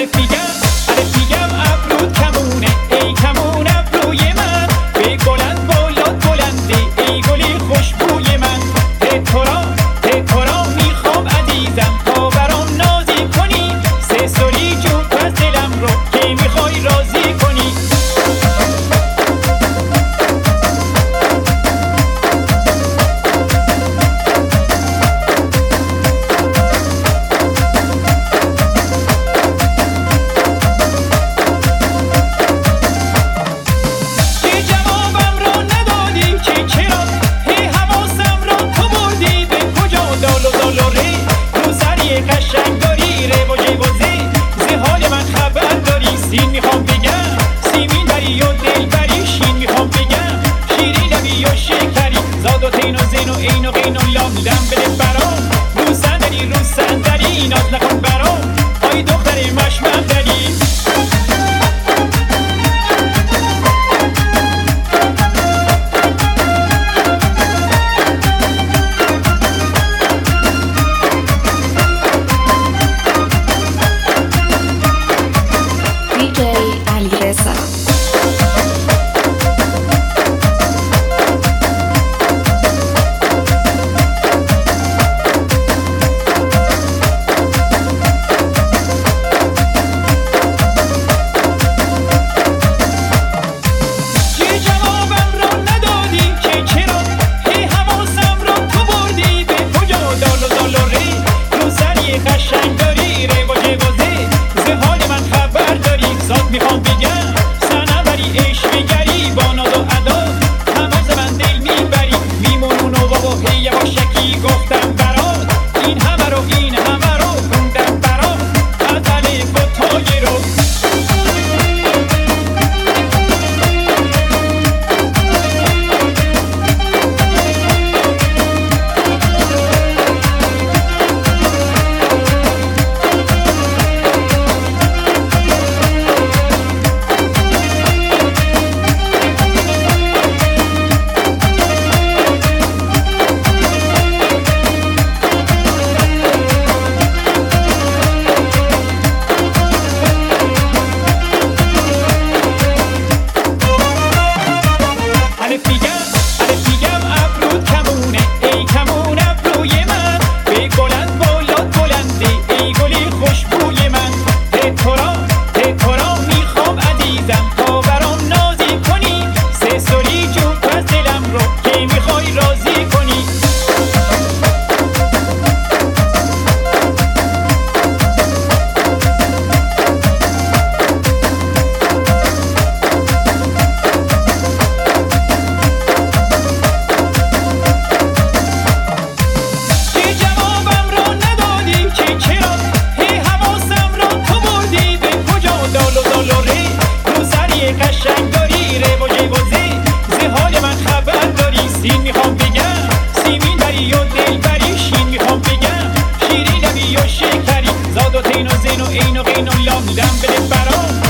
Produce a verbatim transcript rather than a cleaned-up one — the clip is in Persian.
الف میگم الف میگم ابرود کمونه ای کمون ابروی من به بلند بالات بلنده ای گلی خوشبوی من ته تورا ته تورا میخوام عزیزم تا برام نازی کنی سه سالی جون پس دلم رو که میخوای راضی کنی سین میخوام بگم سیمین داری و دل بری شین میخوام بگم شیرین لبی و شکری زاد و تین و زین و این و قین و لام لم بده برام رو صندلی رو صندلی ناز نکن برام آی دختر مشمم داری میخوام بگم سنوری عشق گری با ناز و ادا همه زمن دل میبری میمونون و بابا هی یواشکی گفتم برات این همه رو این همه رو خوندم برات از الف و تای رو سین میخوام بگم سیمین داری و دل بری شین میخوام بگم شیرین لبی و شکری زاد و تین و زین و این و قین و لام لم بده برام